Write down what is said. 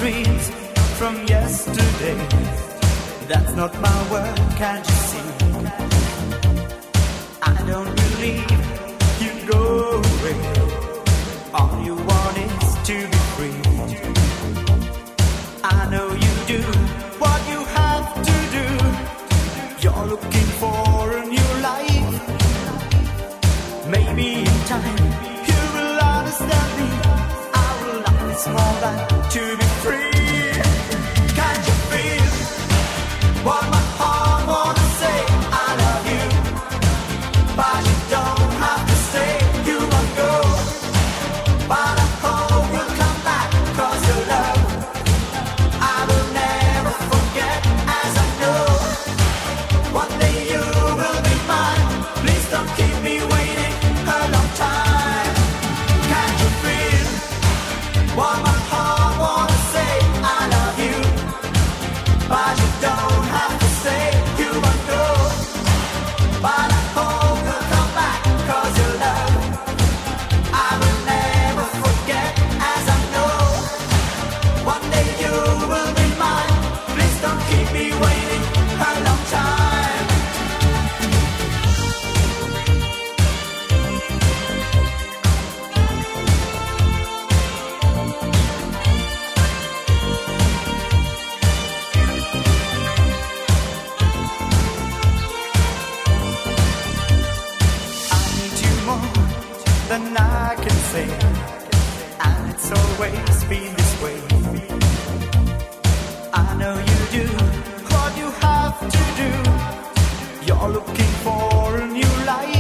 dreams from yesterday. That's not my work, can't you see? I don't believe you go away. All you want is to be free. I know you do what you have to do. You're looking for a new life. Maybe in time you will understand me. Our life is more than to be free. Can't you feel what my heart wanna say? I love you, but you don't have to stay. You won't go, but I hope you'll come back. 'Cause your love I will never forget. As I know one day you will be mine. Please don't keep me waiting a long time. Can't you feel what my heart wanna say? I love you, but you don't have to say. You won't go, but I hope you'll come back. 'Cause your love I will never forget. As I know one day you will be mine. Please don't keep me waiting a long time. I need you more than I can say, and it's always been this way. I know you do what you have to do. You're looking for a new life.